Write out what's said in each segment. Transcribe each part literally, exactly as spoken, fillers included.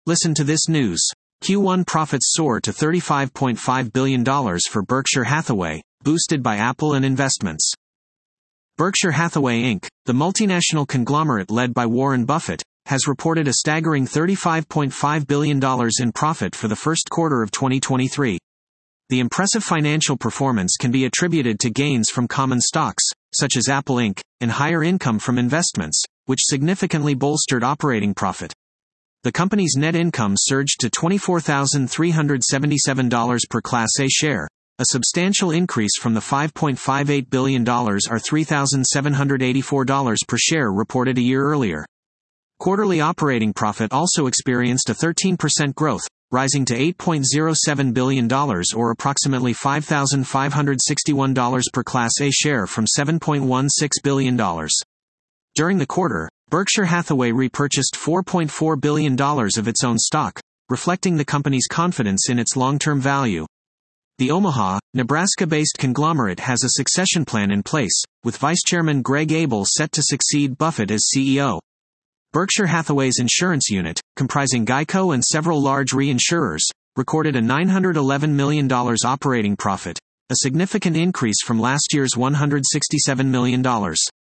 Listen to this news. Q one profits soar to thirty-five point five billion dollars for Berkshire Hathaway, boosted by Apple and investments. Berkshire Hathaway Incorporated, the multinational conglomerate led by Warren Buffett, has reported a staggering thirty-five point five billion dollars in profit for the first quarter of twenty twenty-three. The impressive financial performance can be attributed to gains from common stocks, such as Apple Incorporated, and higher income from investments, which significantly bolstered operating profit. The company's net income surged to twenty-four thousand three hundred seventy-seven dollars per Class A share, a substantial increase from the five point five eight billion dollars or three thousand seven hundred eighty-four dollars per share reported a year earlier. Quarterly operating profit also experienced a thirteen percent growth, rising to eight point zero seven billion dollars or approximately five thousand five hundred sixty-one dollars per Class A share from seven point one six billion dollars. During the quarter, Berkshire Hathaway repurchased four point four billion dollars of its own stock, reflecting the company's confidence in its long-term value. The Omaha, Nebraska-based conglomerate has a succession plan in place, with Vice Chairman Greg Abel set to succeed Buffett as C E O. Berkshire Hathaway's insurance unit, comprising Geico and several large reinsurers, recorded a nine hundred eleven million dollars operating profit, a significant increase from last year's one hundred sixty-seven million dollars.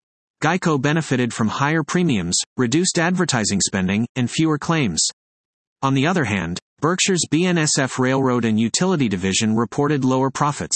Geico benefited from higher premiums, reduced advertising spending, and fewer claims. On the other hand, Berkshire's B N S F Railroad and Utility Division reported lower profits.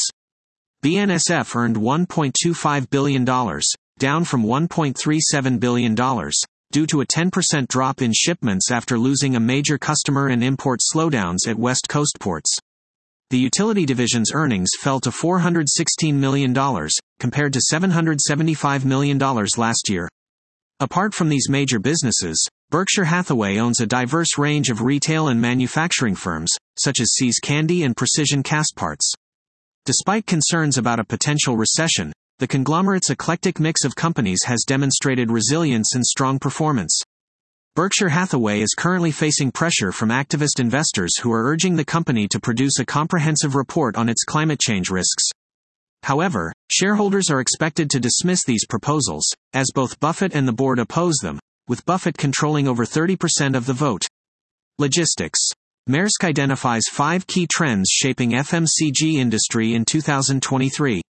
B N S F earned one point two five billion dollars, down from one point three seven billion dollars, due to a ten percent drop in shipments after losing a major customer and import slowdowns at West Coast ports. The utility division's earnings fell to four hundred sixteen million dollars, compared to seven hundred seventy-five million dollars last year. Apart from these major businesses, Berkshire Hathaway owns a diverse range of retail and manufacturing firms, such as See's Candy and Precision Castparts. Despite concerns about a potential recession, the conglomerate's eclectic mix of companies has demonstrated resilience and strong performance. Berkshire Hathaway is currently facing pressure from activist investors who are urging the company to produce a comprehensive report on its climate change risks. However, shareholders are expected to dismiss these proposals, as both Buffett and the board oppose them, with Buffett controlling over thirty percent of the vote. Logistics. Maersk identifies five key trends shaping F M C G industry in two thousand twenty-three.